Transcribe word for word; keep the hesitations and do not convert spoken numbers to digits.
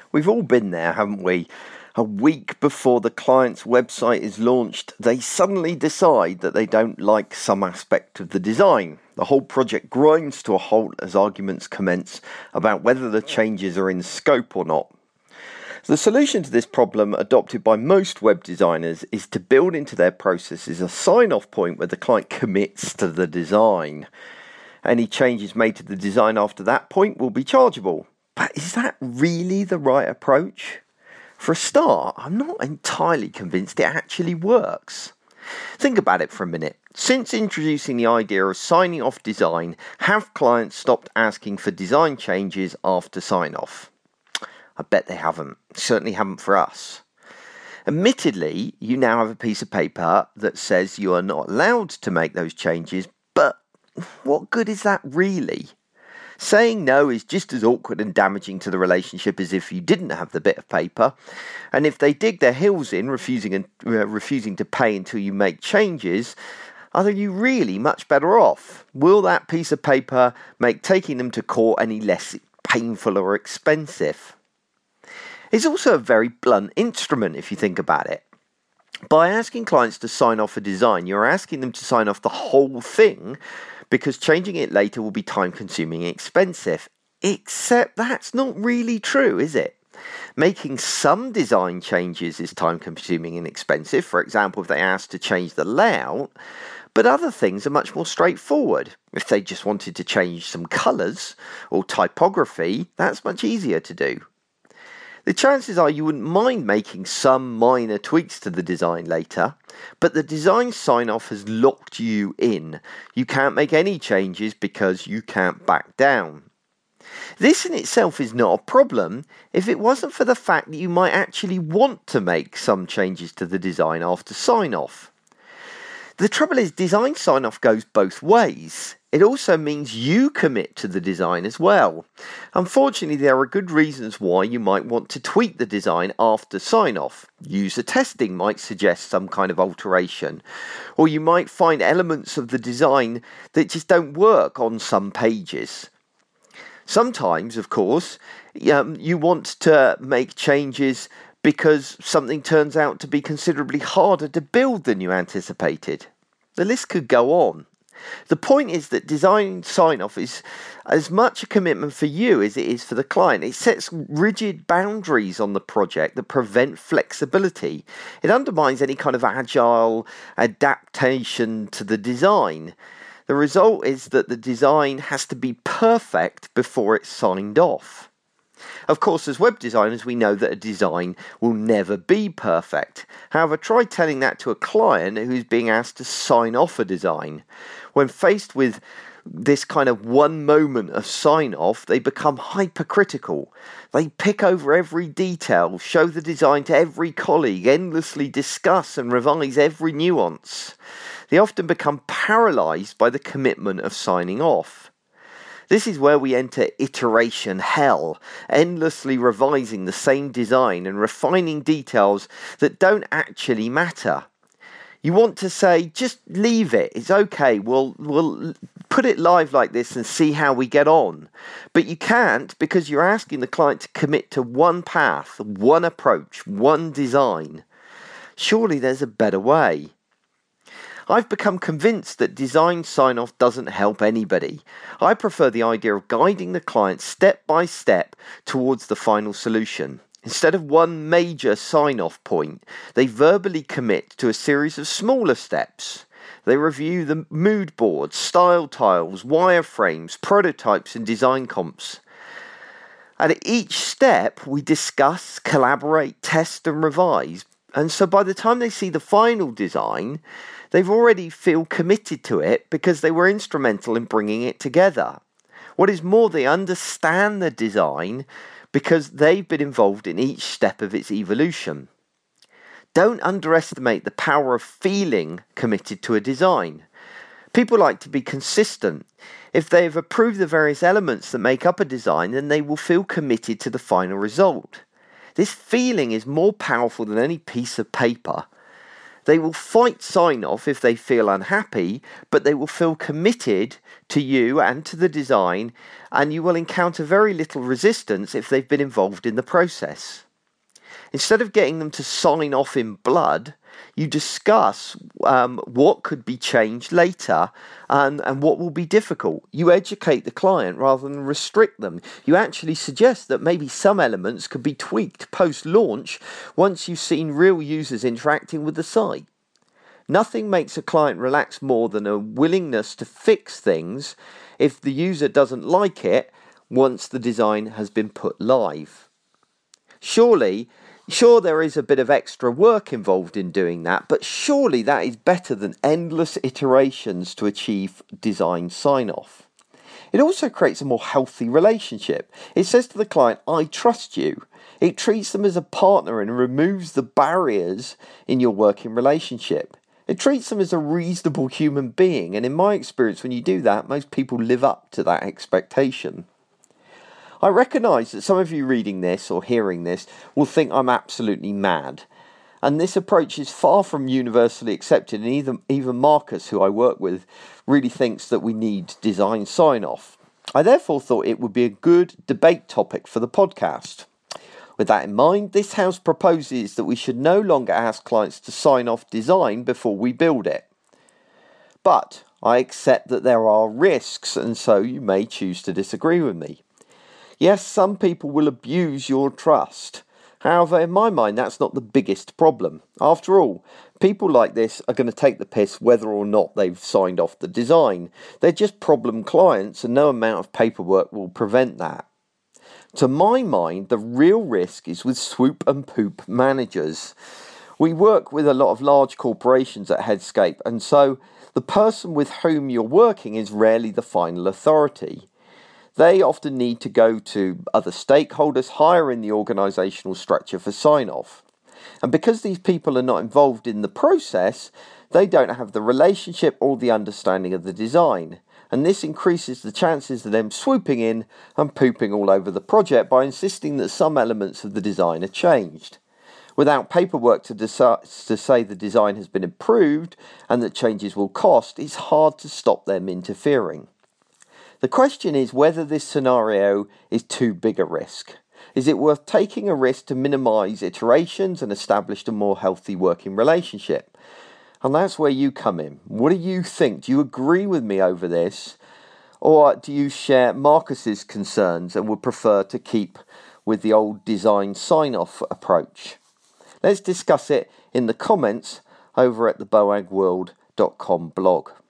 We've all been there, haven't we? A week before the client's website is launched, they suddenly decide that they don't like some aspect of the design. The whole project grinds to a halt as arguments commence about whether the changes are in scope or not. The solution to this problem, adopted by most web designers, is to build into their processes a sign-off point where the client commits to the design. Any changes made to the design after that point will be chargeable. But is that really the right approach? For a start, I'm not entirely convinced it actually works. Think about it for a minute. Since introducing the idea of signing off design, have clients stopped asking for design changes after sign-off? I bet they haven't. Certainly haven't for us. Admittedly, you now have a piece of paper that says you are not allowed to make those changes, but what good is that really? Saying no is just as awkward and damaging to the relationship as if you didn't have the bit of paper. And if they dig their heels in, refusing and uh, refusing to pay until you make changes, are you really much better off? Will that piece of paper make taking them to court any less painful or expensive? It's also a very blunt instrument if you think about it. By asking clients to sign off a design, you're asking them to sign off the whole thing, because changing it later will be time-consuming and expensive. Except that's not really true, is it? Making some design changes is time-consuming and expensive. For example, if they ask to change the layout, but other things are much more straightforward. If they just wanted to change some colours or typography, that's much easier to do. The chances are you wouldn't mind making some minor tweaks to the design later, but the design sign-off has locked you in. You can't make any changes because you can't back down. This in itself is not a problem if it wasn't for the fact that you might actually want to make some changes to the design after sign-off. The trouble is, design sign-off goes both ways. It also means you commit to the design as well. Unfortunately, there are good reasons why you might want to tweak the design after sign-off. User testing might suggest some kind of alteration, or you might find elements of the design that just don't work on some pages. Sometimes, of course, um, you want to make changes because something turns out to be considerably harder to build than you anticipated. The list could go on. The point is that design sign-off is as much a commitment for you as it is for the client. It sets rigid boundaries on the project that prevent flexibility. It undermines any kind of agile adaptation to the design. The result is that the design has to be perfect before it's signed off. Of course, as web designers, we know that a design will never be perfect. However, try telling that to a client who's being asked to sign off a design. When faced with this kind of one moment of sign-off, they become hypercritical. They pick over every detail, show the design to every colleague, endlessly discuss and revise every nuance. They often become paralysed by the commitment of signing off. This is where we enter iteration hell, endlessly revising the same design and refining details that don't actually matter. You want to say, just leave it, it's okay, we'll, we'll put it live like this and see how we get on. But you can't, because you're asking the client to commit to one path, one approach, one design. Surely there's a better way. I've become convinced that design sign-off doesn't help anybody. I prefer the idea of guiding the client step by step towards the final solution. Instead of one major sign-off point, they verbally commit to a series of smaller steps. They review the mood boards, style tiles, wireframes, prototypes and design comps. And at each step, we discuss, collaborate, test and revise. And so by the time they see the final design, they've already feel committed to it because they were instrumental in bringing it together. What is more, they understand the design because they've been involved in each step of its evolution. Don't underestimate the power of feeling committed to a design. People like to be consistent. If they have approved the various elements that make up a design, then they will feel committed to the final result. This feeling is more powerful than any piece of paper. They will fight sign-off if they feel unhappy, but they will feel committed to you and to the design, and you will encounter very little resistance if they've been involved in the process. Instead of getting them to sign off in blood, you discuss um, what could be changed later and, and what will be difficult. You educate the client rather than restrict them. You actually suggest that maybe some elements could be tweaked post-launch once you've seen real users interacting with the site. Nothing makes a client relax more than a willingness to fix things if the user doesn't like it once the design has been put live. Surely, Sure, there is a bit of extra work involved in doing that, but surely that is better than endless iterations to achieve design sign-off. It also creates a more healthy relationship. It says to the client, I trust you. It treats them as a partner and removes the barriers in your working relationship. It treats them as a reasonable human being, and in my experience, when you do that, most people live up to that expectation. I recognise that some of you reading this or hearing this will think I'm absolutely mad, and this approach is far from universally accepted, and even, even Marcus, who I work with, really thinks that we need design sign-off. I therefore thought it would be a good debate topic for the podcast. With that in mind, this house proposes that we should no longer ask clients to sign off design before we build it. But I accept that there are risks, and so you may choose to disagree with me. Yes, some people will abuse your trust. However, in my mind, that's not the biggest problem. After all, people like this are going to take the piss whether or not they've signed off the design. They're just problem clients, and no amount of paperwork will prevent that. To my mind, the real risk is with swoop and poop managers. We work with a lot of large corporations at Headscape, and so the person with whom you're working is rarely the final authority. They often need to go to other stakeholders higher in the organisational structure for sign-off. And because these people are not involved in the process, they don't have the relationship or the understanding of the design. And this increases the chances of them swooping in and pooping all over the project by insisting that some elements of the design are changed. Without paperwork to, deci- to say the design has been improved and that changes will cost, it's hard to stop them interfering. The question is whether this scenario is too big a risk. Is it worth taking a risk to minimise iterations and establish a more healthy working relationship? And that's where you come in. What do you think? Do you agree with me over this? Or do you share Marcus's concerns and would prefer to keep with the old design sign-off approach? Let's discuss it in the comments over at the boag world dot com blog.